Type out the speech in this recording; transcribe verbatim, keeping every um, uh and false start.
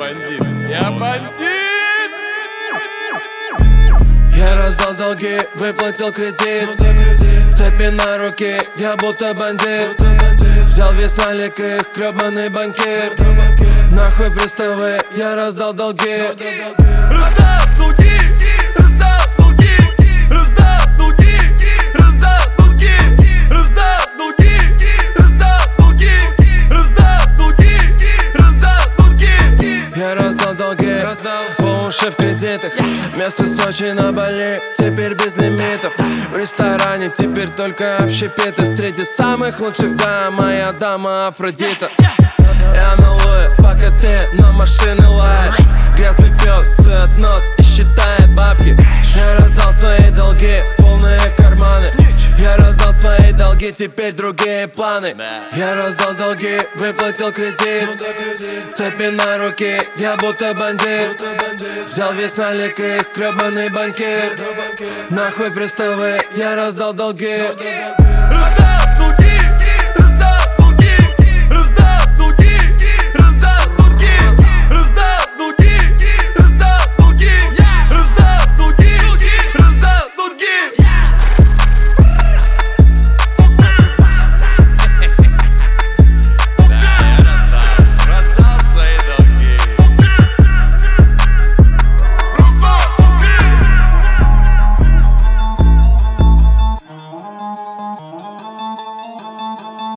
бандит, я бандит. Я раздал долги, выплатил кредит. Цепи на руке, я будто бандит. Взял весь налик их, гребаный банкир. Нахуй приставы, я раздал долги. Раздал долги, раздал долги, раздал долги, раздал долги, раздал долги, раздал долги, раздал долги, раздал долги. Я раздал долги, по уши в кредитах. Место Сочи на Бали, теперь без лимитов. В ресторане теперь только общепиты. Среди самых лучших дам моя дама Афродита. Я малую, пока ты на машины лаешь. Грязный пес сует нос и считает бабки. Я раздал свои долги, полные карманы. Я раздал свои долги, теперь другие планы. Я раздал долги, выплатил кредит. Цепи на руке, я будто бандит. Взял весь налик их, гребаный банкир. Нахуй приставы, я раздал долги.